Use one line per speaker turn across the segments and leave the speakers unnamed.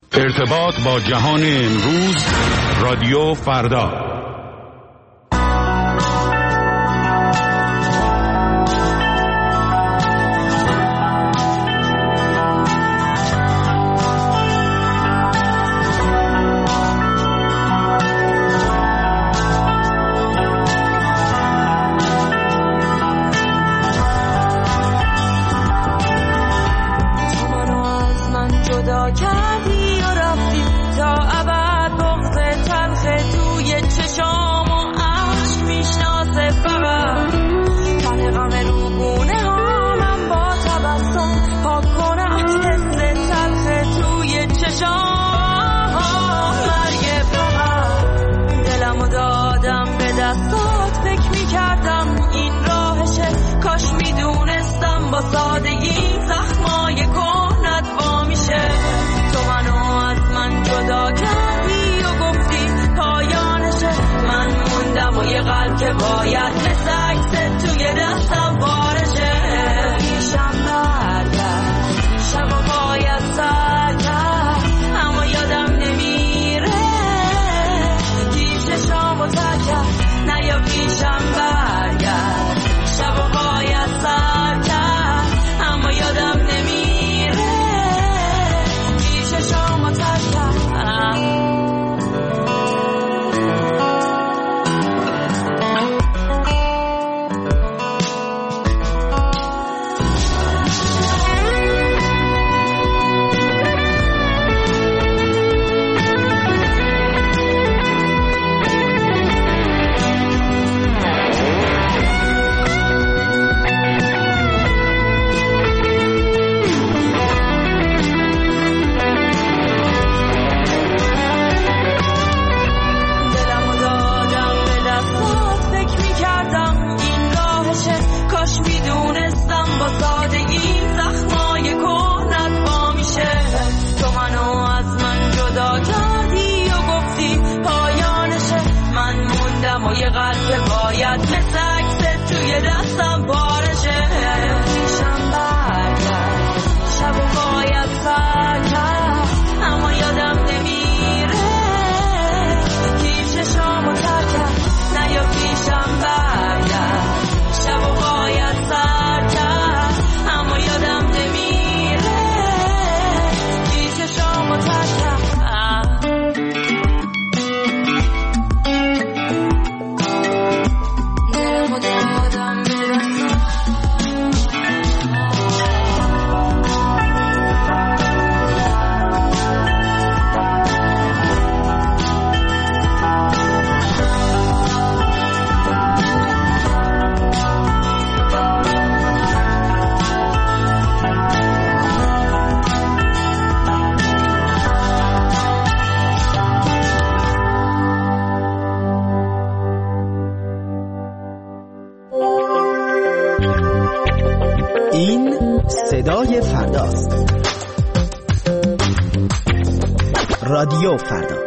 ارتباط با جهان امروز، رادیو فردا.
صدای فرداست. رادیو فردا.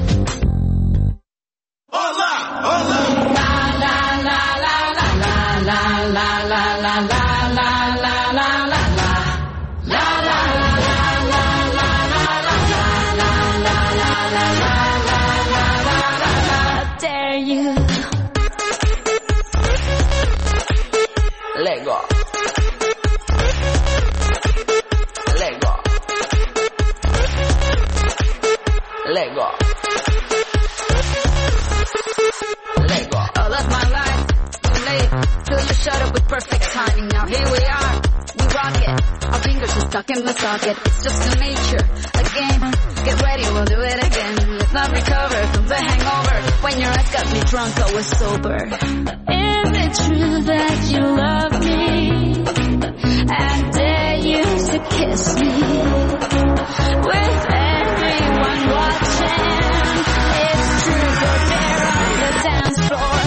In the socket, it's just a nature, a game. Get ready, we'll do it again. Let's not recover from the hangover. When your eyes got me drunk, I was sober. Is it true that you love me? And dare you to kiss me? With everyone watching, it's true, go there on the dance floor.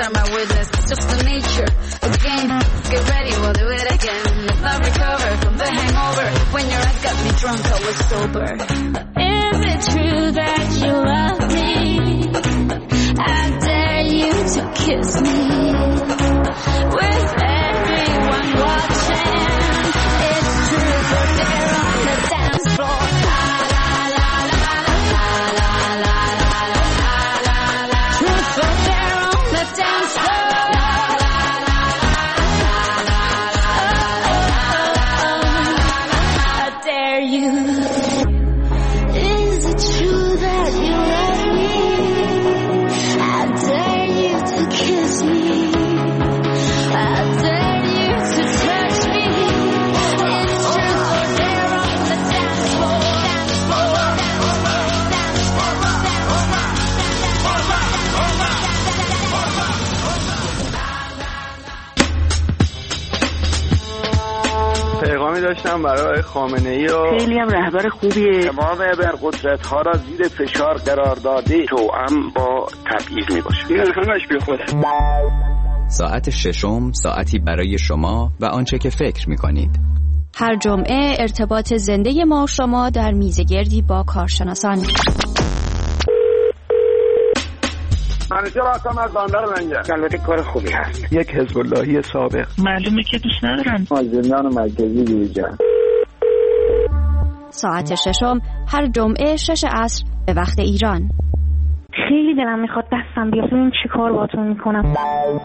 bear my witness. It's just the nature. Again, get ready, we'll do it again. Let's not recover from the hangover. When your eyes got me drunk, I was sober. Is it true that you love me? I dare you to kiss me. With everyone watching, it's true, but they're on the dance floor.
داشتم برای خامنه‌ای و
خیلی هم رهبر خوبیه.
امام ابرقدرت‌ها را زیر فشار قرار داده توأم با تبعیض میباشه. این همش بی خوده.
ساعت ششم، ساعتی برای شما و آنچه که فکر می‌کنید.
هر جمعه ارتباط زنده ما و شما در میزگردی با کارشناسان.
منیجر هستم از بندر لنگر. البته کار خوبی هست. یک حزب اللهی سابق.
معلومه که دوست ندارن.
زندان مرکزی دیجا.
ساعت ششم هر جمعه 6 عصر به وقت ایران.
خیلی دلم میخواد دستم بیاد ببینم چی کار باهاتون میکنم.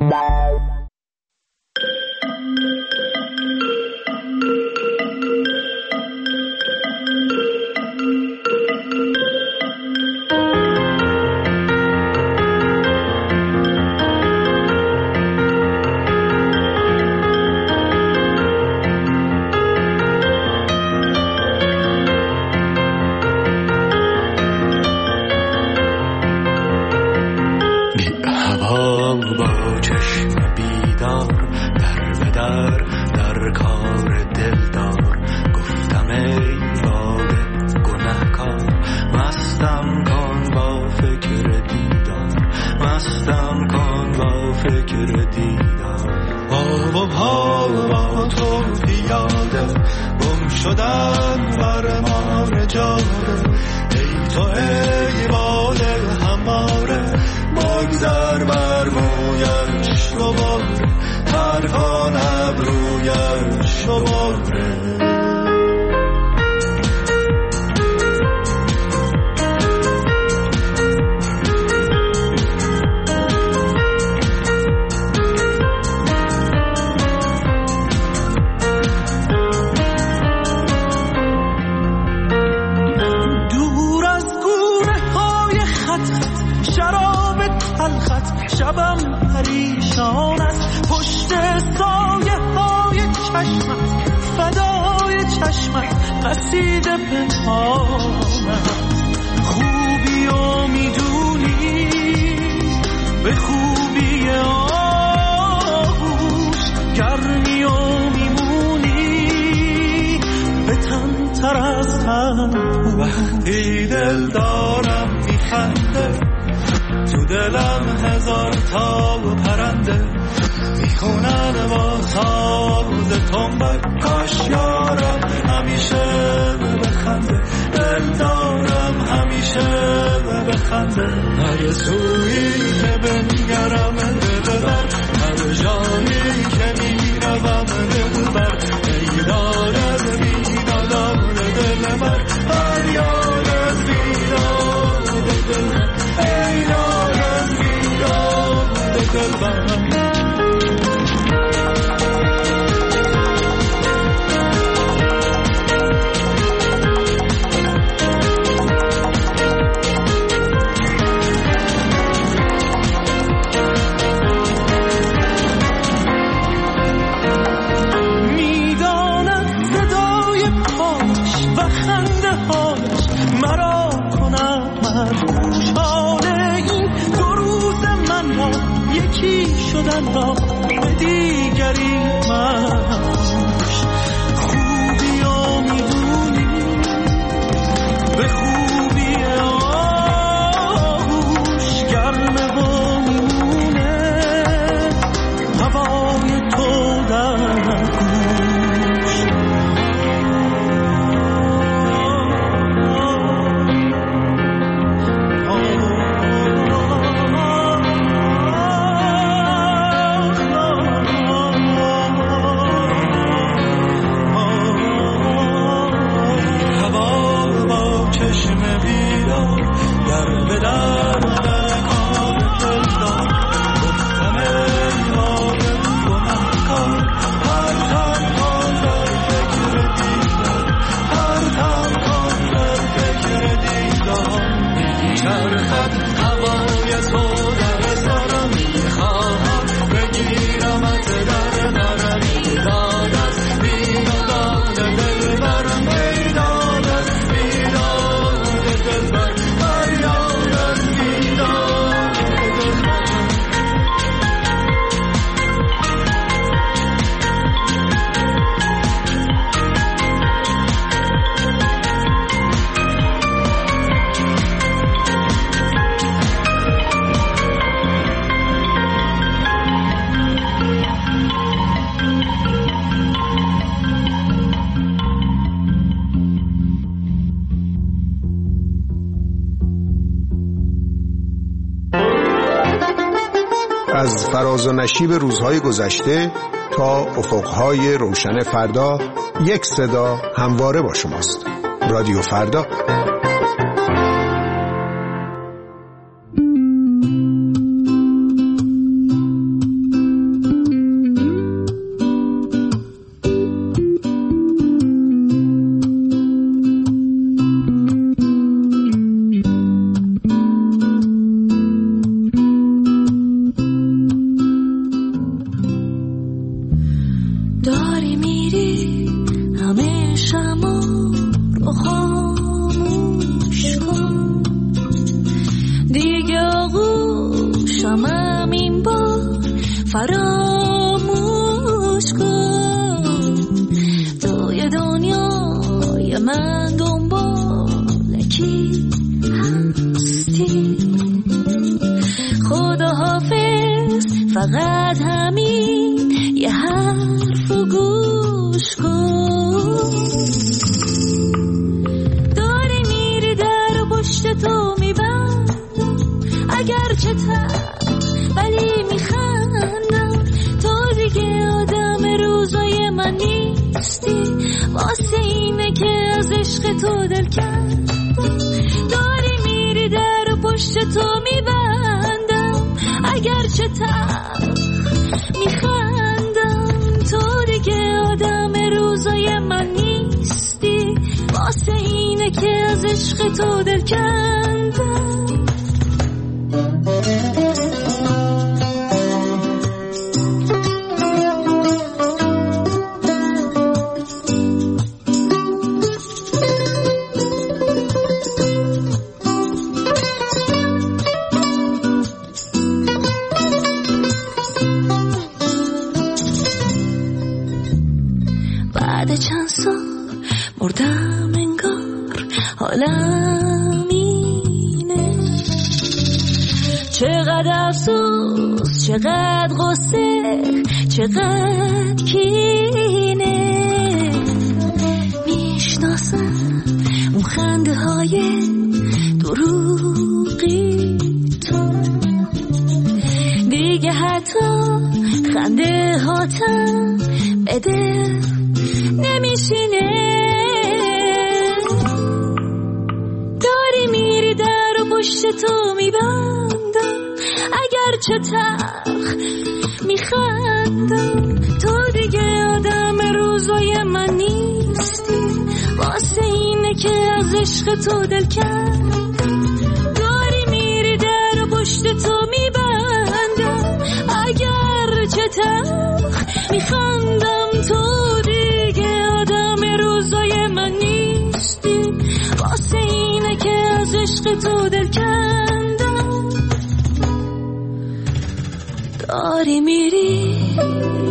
وقتی دل دارم میخنده تو دلم هزار تا پرنده میخونن با ساز تنبک کاش یارم همیشه بخنده دل دارم همیشه بخنده هر سویی که بنگرم دل بر هر جایی که میروم دل بر ای دارد بیدادار دل بر هر یارد بیداد دل بر ای دارد بیداد دل بر شدن را به دیگری منش خوبی ها میدونی به خوبی آهوش گرمه ها میمونه
از فراز و نشیب روزهای گذشته تا افقهای روشن فردا، یک صدا همواره با شماست. رادیو فردا.
فقط همین یه حرف و گوش کن. داری میری در و پشت تو میبندم، اگرچه ولی میخندم. تو دیگه آدم روزای من نیستی، واسه اینه که از عشق تو دل کندم. داری میری در و پشت تو میبندم، اگرچه میخندم. تو دیگه آدم روزای من نیستی، واسه اینه که از عشق تو دل کندم. بعد چند سال مردم انگار حالم اینه. چقدر افسوس، چقدر غصه، چقدر کینه. میشناسم اون خنده های دروغی تو، دیگه حتی خنده هاتم بده نمیشینه. داری میری در و پشت تو میبندم، اگرچه تلخ میخندم. تو دیگه آدم روزای من نیستی، واسه اینه که از عشق تو دل کندم. داری میری در و پشت تو میبندم، اگرچه تلخ میخندم. تو دیگه آدم روزای من نیستی، واسه اینه که از عشق تو دل کندم. داری میری